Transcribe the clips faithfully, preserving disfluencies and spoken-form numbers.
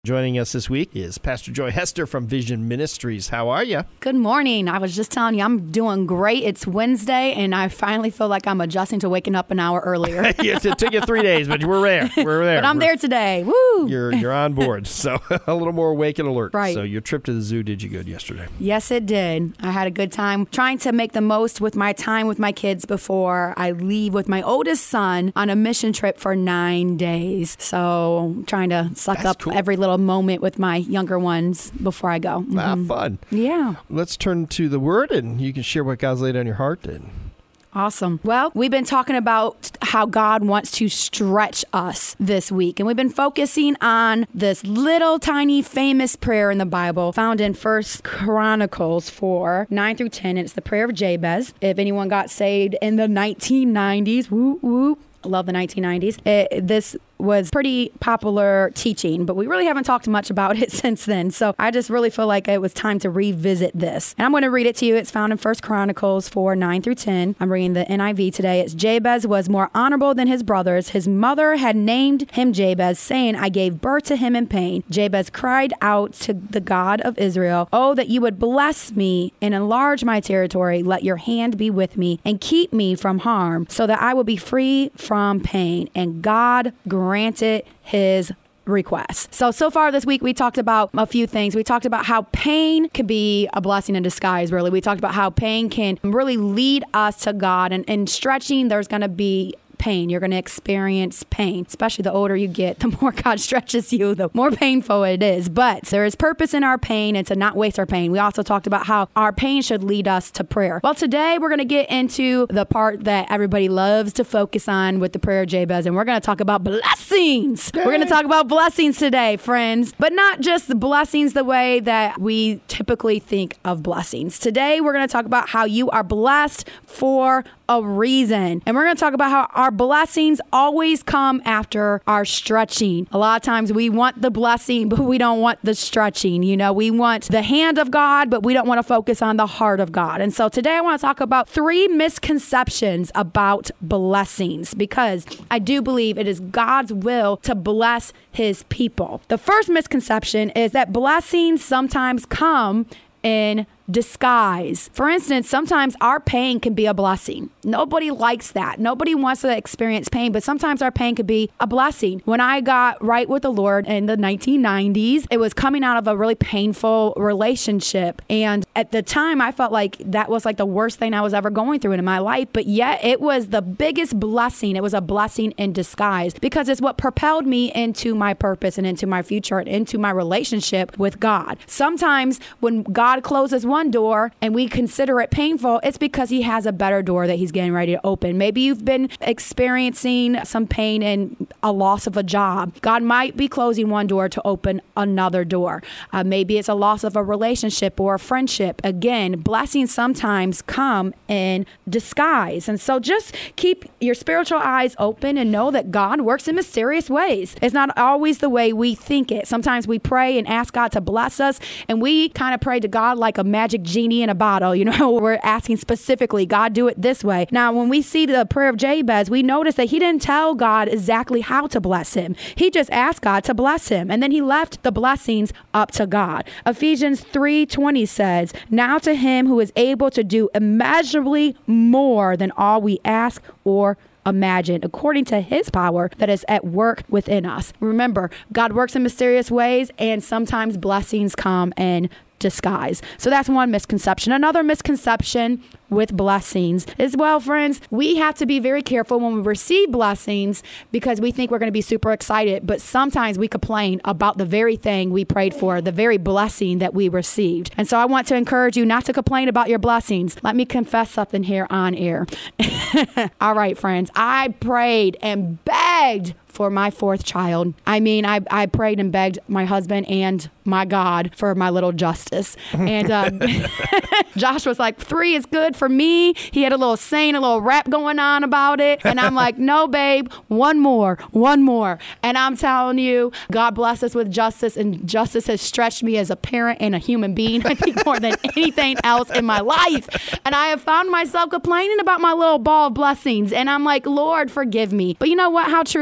Joining us this week is Pastor Joy Hester from Vision Ministries. How are you? Good morning. I was just telling you, I'm doing great. It's Wednesday, and I finally feel like I'm adjusting to waking up an hour earlier. It took you three days, but we're there. We're there. But I'm we're, there today. Woo! You're you're on board, so a little more awake and alert. Right. So your trip to the zoo did you good yesterday? Yes, it did. I had a good time trying to make the most with my time with my kids before I leave with my oldest son on a mission trip for nine days. So trying to suck That's up cool. every little moment with my younger ones before I go. Mm-hmm. Ah, fun. Yeah. Let's turn to the Word, and you can share what God's laid on your heart. And Awesome. Well, we've been talking about how God wants to stretch us this week. And we've been focusing on this little tiny famous prayer in the Bible found in First Chronicles four, nine through ten. And it's the prayer of Jabez. If anyone got saved in the nineteen nineties, whoop, whoop. I love the nineteen nineties. It, this was pretty popular teaching, but we really haven't talked much about it since then. So I just really feel like it was time to revisit this. And I'm going to read it to you. It's found in First Chronicles four, nine through ten. I'm reading the N I V today. It's Jabez was more honorable than his brothers. His mother had named him Jabez, saying, I gave birth to him in pain. Jabez cried out to the God of Israel, oh, that you would bless me and enlarge my territory. Let your hand be with me and keep me from harm so that I will be free from pain. And God granted his request. So, so far this week, we talked about a few things. We talked about how pain can be a blessing in disguise, really. We talked about how pain can really lead us to God. And in stretching, there's going to be pain. You're going to experience pain, especially the older you get. The more God stretches you, the more painful it is. But there is purpose in our pain and to not waste our pain. We also talked about how our pain should lead us to prayer. Well, today we're going to get into the part that everybody loves to focus on with the prayer of Jabez, and we're going to talk about blessings. We're going to talk about blessings today, friends, but not just blessings the way that we typically think of blessings. Today we're going to talk about how you are blessed for a reason. And we're going to talk about how our blessings always come after our stretching. A lot of times we want the blessing, but we don't want the stretching. You know, we want the hand of God, but we don't want to focus on the heart of God. And so today I want to talk about three misconceptions about blessings, because I do believe it is God's will to bless his people. The first misconception is that blessings sometimes come in disguise. For instance, sometimes our pain can be a blessing. Nobody likes that. Nobody wants to experience pain, but sometimes our pain could be a blessing. When I got right with the Lord in the nineteen nineties, it was coming out of a really painful relationship. And at the time, I felt like that was like the worst thing I was ever going through in my life. But yet it was the biggest blessing. It was a blessing in disguise, because it's what propelled me into my purpose and into my future and into my relationship with God. Sometimes when God closes one door and we consider it painful, it's because he has a better door that he's getting ready to open. Maybe you've been experiencing some pain in a loss of a job. God might be closing one door to open another door. Uh, maybe it's a loss of a relationship or a friendship. Again, blessings sometimes come in disguise. And so just keep your spiritual eyes open and know that God works in mysterious ways. It's not always the way we think it. Sometimes we pray and ask God to bless us, and we kind of pray to God like a magic genie in a bottle. You know, we're asking specifically, God, do it this way. Now, when we see the prayer of Jabez, we notice that he didn't tell God exactly how to bless him. He just asked God to bless him, and then he left the blessings up to God. Ephesians three twenty says, now to him who is able to do immeasurably more than all we ask or imagine, according to his power that is at work within us. Remember, God works in mysterious ways, and sometimes blessings come in disguise. So that's one misconception. Another misconception with blessings is, well, friends, we have to be very careful when we receive blessings, because we think we're going to be super excited, but sometimes we complain about the very thing we prayed for, the very blessing that we received. And so I want to encourage you not to complain about your blessings. Let me confess something here on air. All right, friends, I prayed and begged for my fourth child. I mean, I, I prayed and begged my husband and my God for my little Justice. And uh, Josh was like, three is good for me. He had a little saying, a little rap going on about it. And I'm like, no, babe, one more, one more. And I'm telling you, God bless us with Justice. And Justice has stretched me as a parent and a human being, I think, more than anything else in my life. And I have found myself complaining about my little ball of blessings. And I'm like, Lord, forgive me. But you know what? How true is that for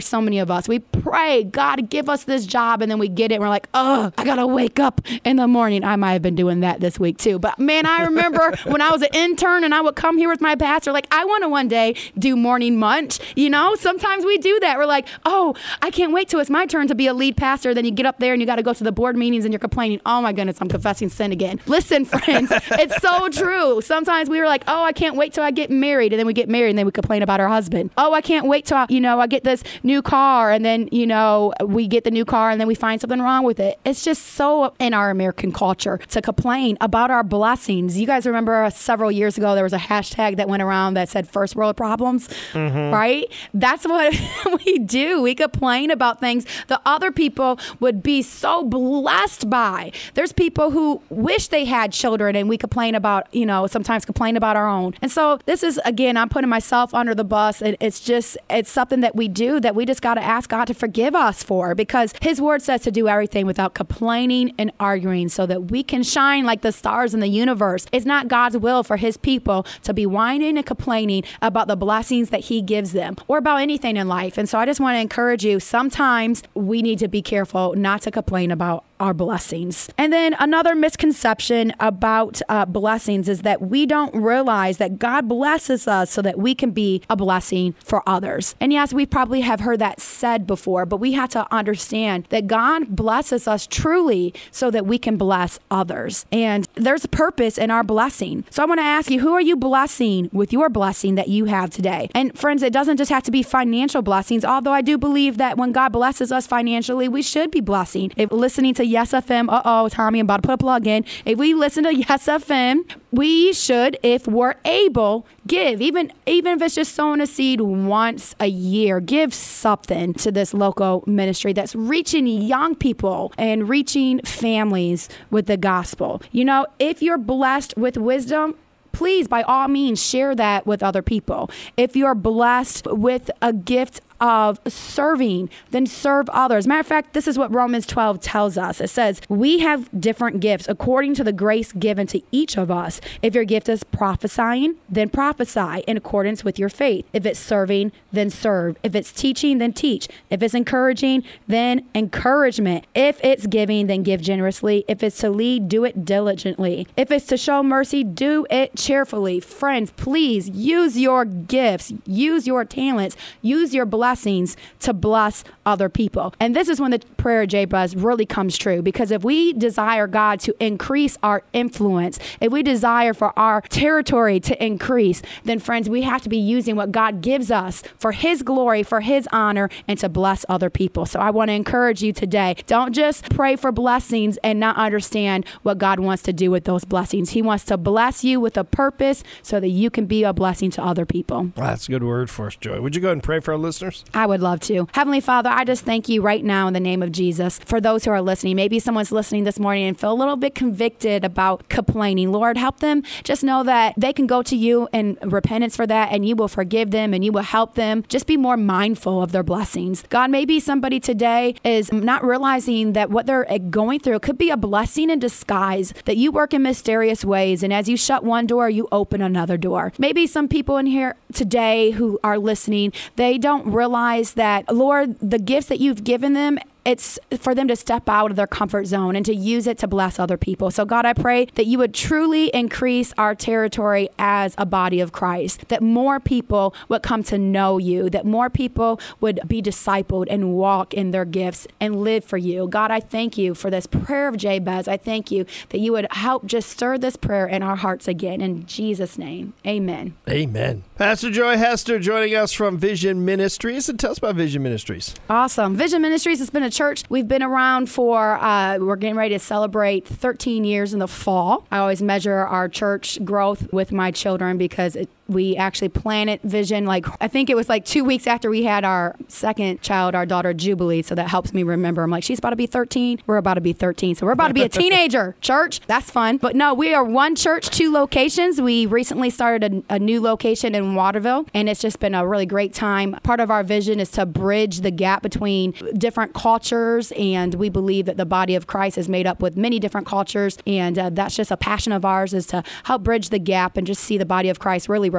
so many of us. We pray, God, give us this job, and then we get it, and we're like, oh, I got to wake up in the morning. I might have been doing that this week too. But man, I remember when I was an intern and I would come here with my pastor, like, I want to one day do morning munch. You know, sometimes we do that. We're like, oh, I can't wait till it's my turn to be a lead pastor. Then you get up there and you got to go to the board meetings and you're complaining, oh my goodness, I'm confessing sin again. Listen, friends, it's so true. Sometimes we were like, oh, I can't wait till I get married. And then we get married and then we complain about our husband. Oh, I can't wait till, I, you know, I get this new car. And then, you know, we get the new car and then we find something wrong with it. It's just so in our American culture to complain about our blessings. You guys remember uh, several years ago, there was a hashtag that went around that said first world problems, mm-hmm. right? That's what we do. We complain about things that other people would be so blessed by. There's people who wish they had children and we complain about, you know, sometimes complain about our own. And so this is, again, I'm putting myself under the bus. It, it's just, it's something that we do that we just got to ask God to forgive us for, because his word says to do everything without complaining and arguing so that we can shine like the stars in the universe. It's not God's will for his people to be whining and complaining about the blessings that he gives them or about anything in life. And so I just want to encourage you, sometimes we need to be careful not to complain about our blessings. And then another misconception about uh, blessings is that we don't realize that God blesses us so that we can be a blessing for others. And yes, we probably have heard that said before, but we have to understand that God blesses us truly so that we can bless others. And there's a purpose in our blessing. So I want to ask you, who are you blessing with your blessing that you have today? And friends, it doesn't just have to be financial blessings, although I do believe that when God blesses us financially, we should be blessing. If listening to Yes F M, uh-oh, Tommy, I'm about to put a plug in. If we listen to Yes F M, we should, if we're able, give. Even, even if it's just sowing a seed once a year, give something to this local ministry that's reaching young people and reaching families with the gospel. You know, if you're blessed with wisdom, please, by all means, share that with other people. If you're blessed with a gift of serving, then serve others. Matter of fact, this is what Romans twelve tells us. It says, we have different gifts according to the grace given to each of us. If your gift is prophesying, then prophesy in accordance with your faith. If it's serving, then serve. If it's teaching, then teach. If it's encouraging, then encouragement. If it's giving, then give generously. If it's to lead, do it diligently. If it's to show mercy, do it cheerfully. Friends, please use your gifts, use your talents, use your blessings to bless other people. And this is when the prayer of Jabez really comes true, because if we desire God to increase our influence, if we desire for our territory to increase, then friends, we have to be using what God gives us for his glory, for his honor, and to bless other people. So I want to encourage you today, don't just pray for blessings and not understand what God wants to do with those blessings. He wants to bless you with a purpose so that you can be a blessing to other people. Well, that's a good word for us, Joy. Would you go ahead and pray for our listeners? I would love to. Heavenly Father, I just thank you right now in the name of Jesus for those who are listening. Maybe someone's listening this morning and feel a little bit convicted about complaining. Lord, help them just know that they can go to you in repentance for that, and you will forgive them and you will help them just be more mindful of their blessings. God, maybe somebody today is not realizing that what they're going through could be a blessing in disguise, that you work in mysterious ways, and as you shut one door, you open another door. Maybe some people in here today who are listening, they don't realize that, Lord, the gifts that you've given them, it's for them to step out of their comfort zone and to use it to bless other people. So God, I pray that you would truly increase our territory as a body of Christ, that more people would come to know you, that more people would be discipled and walk in their gifts and live for you. God, I thank you for this prayer of Jabez. I thank you that you would help just stir this prayer in our hearts again. In Jesus' name, amen. Amen. Pastor Joy Hester joining us from Vision Ministries. And tell us about Vision Ministries. Awesome. Vision Ministries has been a church. We've been around for, uh, we're getting ready to celebrate thirteen years in the fall. I always measure our church growth with my children because it, we actually planted Vision, like, I think it was like two weeks after we had our second child, our daughter Jubilee. So that helps me remember. I'm like, she's about to be thirteen. We're about to be thirteen. So we're about to be a teenager. Church, that's fun. But no, we are one church, two locations. We recently started a, a new location in Waterville, and it's just been a really great time. Part of our vision is to bridge the gap between different cultures, and we believe that the body of Christ is made up with many different cultures, and uh, that's just a passion of ours, is to help bridge the gap and just see the body of Christ really reflect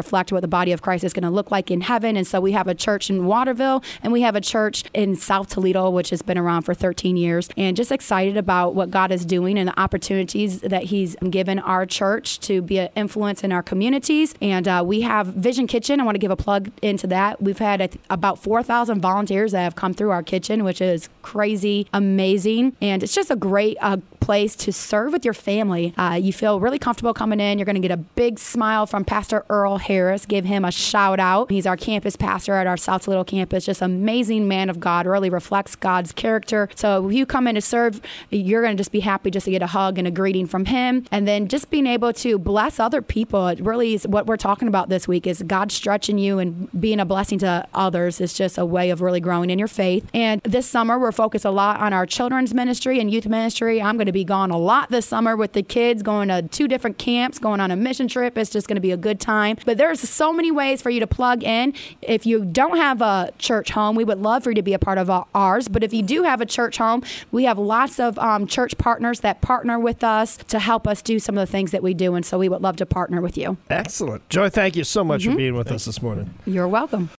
reflect what the body of Christ is going to look like in heaven. And so we have a church in Waterville, and we have a church in South Toledo, which has been around for thirteen years, and just excited about what God is doing and the opportunities that he's given our church to be an influence in our communities. And uh, we have Vision Kitchen. I want to give a plug into that. We've had a, about four thousand volunteers that have come through our kitchen, which is crazy, amazing. And it's just a great uh, place to serve with your family. Uh, you feel really comfortable coming in. You're going to get a big smile from Pastor Earl Harris. Give him a shout out. He's our campus pastor at our South Toledo campus. Just amazing man of God, really reflects God's character. So if you come in to serve, you're going to just be happy just to get a hug and a greeting from him. And then just being able to bless other people. It really is what we're talking about this week, is God stretching you and being a blessing to others. It's just a way of really growing in your faith. And this summer, we're focused a lot on our children's ministry and youth ministry. I'm going to be gone a lot this summer with the kids, going to two different camps, going on a mission trip. It's just going to be a good time. But there's so many ways for you to plug in. If you don't have a church home, we would love for you to be a part of ours. But if you do have a church home, we have lots of um, church partners that partner with us to help us do some of the things that we do. And so we would love to partner with you. Excellent. Joy, thank you so much mm-hmm. for being with us this morning. You're welcome.